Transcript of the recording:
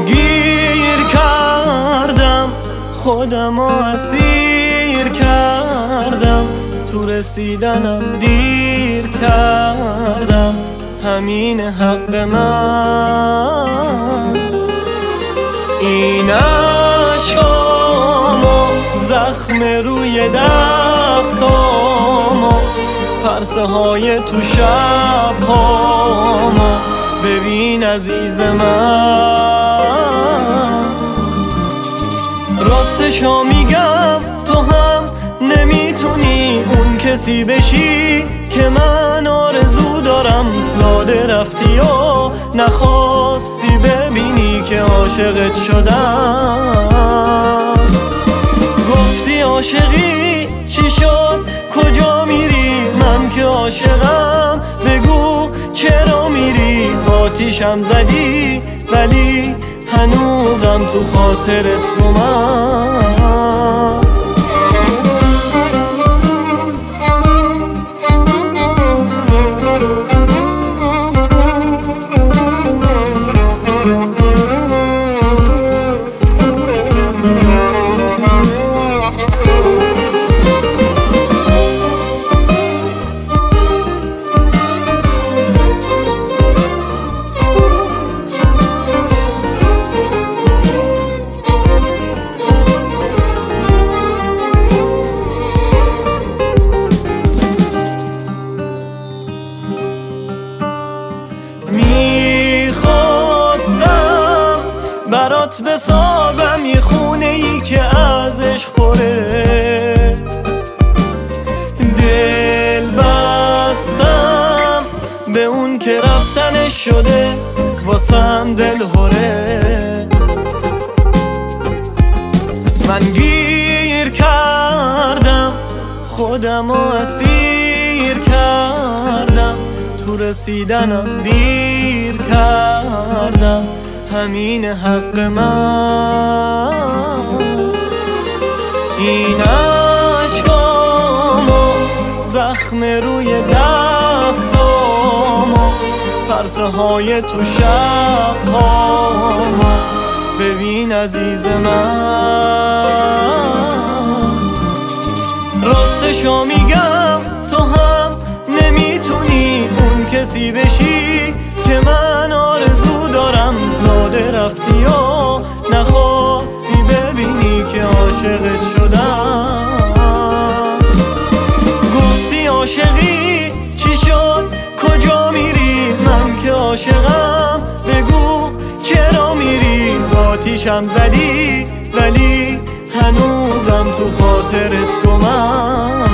من گیر کردم خودمو اسیر کردم، تو رسیدنم دیر کردم، همین حق من. این عشقامو زخم روی دستامو، پرسه های تو شبهامو ببین عزیز من. راستشو میگم تو هم نمیتونی اون کسی بشی که من آرزو دارم. زاده رفتی و نخواستی ببینی که عاشقت شدم. گفتی عاشقی چی شد کجا میری، من که عاشقم بگو چرا میری. آتیشم زدی ولی هنوزم تو خاطرت گمم. برات بسازم یه خونه ای که ازش خوره، دل بستم به اون که رفتنش شده واسم دل هره. من گیر کردم خودمو اسیر کردم، تو رسیدنم دیر کردم، همین حق من. این عشقامو زخم روی دستامو، پرسه های تو شبهامو ببین عزیز من. راستشو میگم تو هم نمیتونی اون کسی بشی که من آرزو دارم. زاده رفتی و نخواستی ببینی که عاشقت شدم. گفتی عاشقی چی شد کجا میری، من که عاشقم بگو چرا میری. آتیشم زدی ولی هنوزم تو خاطرت گمم.